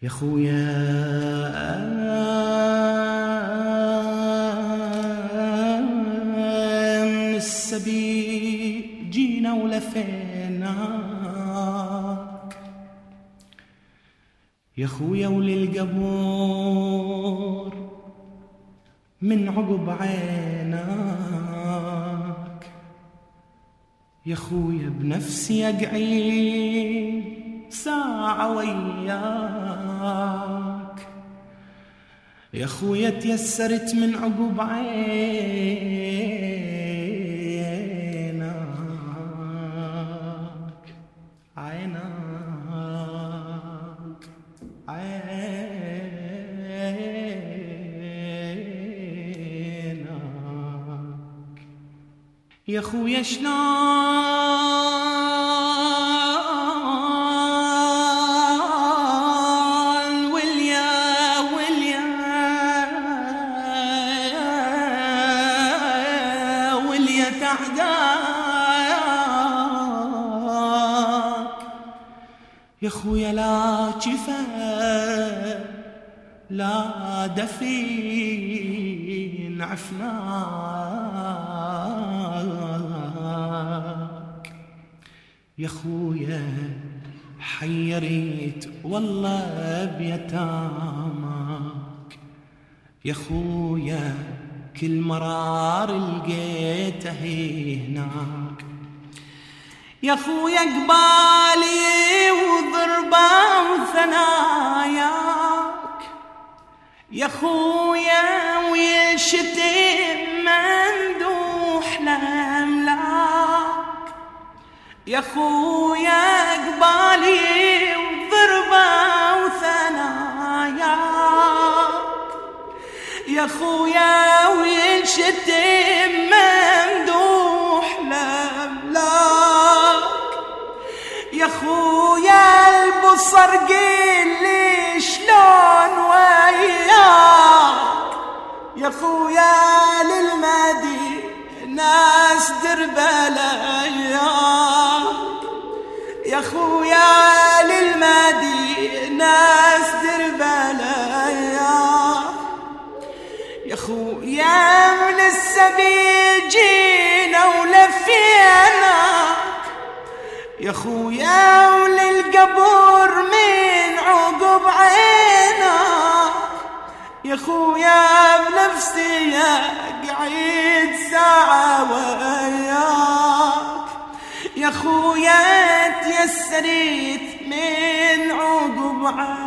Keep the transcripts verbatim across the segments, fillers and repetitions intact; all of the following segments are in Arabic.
يا خويا من السبيل جينا ولفيناك، يا خويا وللقبور من عقب عيناك، يا خويا بنفسي أقعد ساعة وياك، يا خويا تيسرت من عقب عيناك عيناك عيناك، يا خويا شلون يا خويا لا جفا لا دفين عفناك، يا خويا حيريت والله بيتامك، يا خويا كل مرار لقيته هناك، يا خويا قبالي وضربة وثناياك، يا خويا ويشتم مندوح لأملاك، يا خويا قبالي وضربة وثناياك، يا خويا ويشتم مندوح لأملاك، يا خويا البصر قيلي شلون وياك، يا خويا للمدينة ناس دربلاياك، يا خويا للمدينة ناس دربلاياك، يا خويا من السبيل جينا ولفيناك، يا خويا وللقبور من عقب عيناك، يا خويا بنفسي قعيد ساعة وياك، يا خويا تيسريت من عقب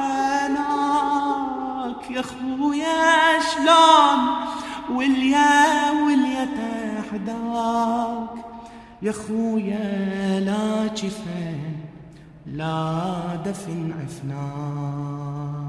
عيناك، يا خويا شلون واليا واليا تحداك، يا خويا لا جفن لا دفن عفناك.